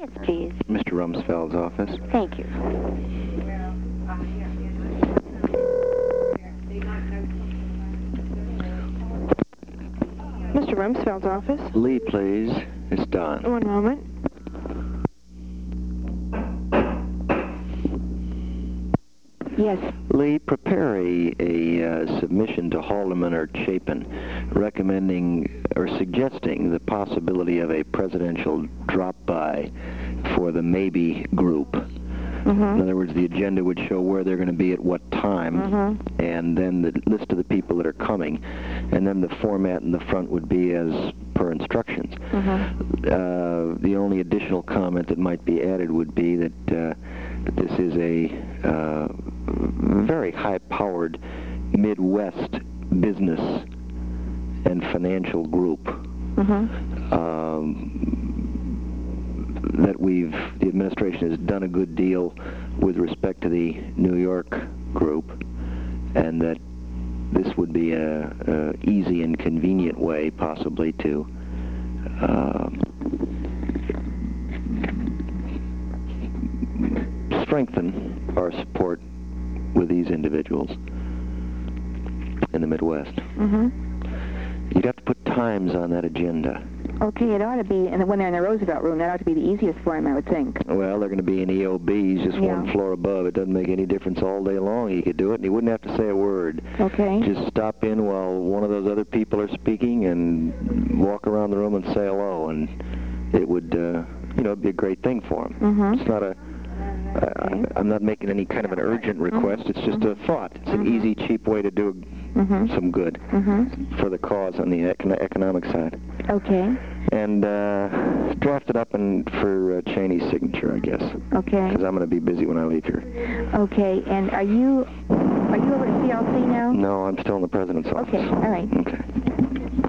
Yes, please. Mr. Rumsfeld's office. Thank you. Mr. Rumsfeld's office. Lee, please. It's Don. One moment. Yes. Lee, prepare a submission to Haldeman or Chapin recommending or suggesting the possibility of a presidential drop-by for the maybe group. In other words, the agenda would show where they're going to be at what time, and then the list of the people that are coming, and then the format in the front would be as per instructions. The only additional comment that might be added would be that this is a very high-powered Midwest business and financial group. That the administration has done a good deal with respect to the New York group, and that this would be a easy and convenient way, possibly, to strengthen our support with these individuals in the Midwest. You'd have to put times on that agenda. Okay, it ought to be, and when they're in the Roosevelt room, that ought to be the easiest for them, I would think. Well, they're going to be in EOBs, just one floor above. It doesn't make any difference all day long. He could do it, and he wouldn't have to say a word. Okay. Just stop in while one of those other people are speaking and walk around the room and say hello, and it would, it'd be a great thing for him. It's not I'm not making any kind of an urgent request. It's just a thought. It's an easy, cheap way to do some good for the cause on the economic side. Okay. And draft it up for Cheney's signature, I guess. Okay. Because I'm going to be busy when I leave here. Okay. And are you over at CLC now? No, I'm still in the president's office. Okay. All right. Okay.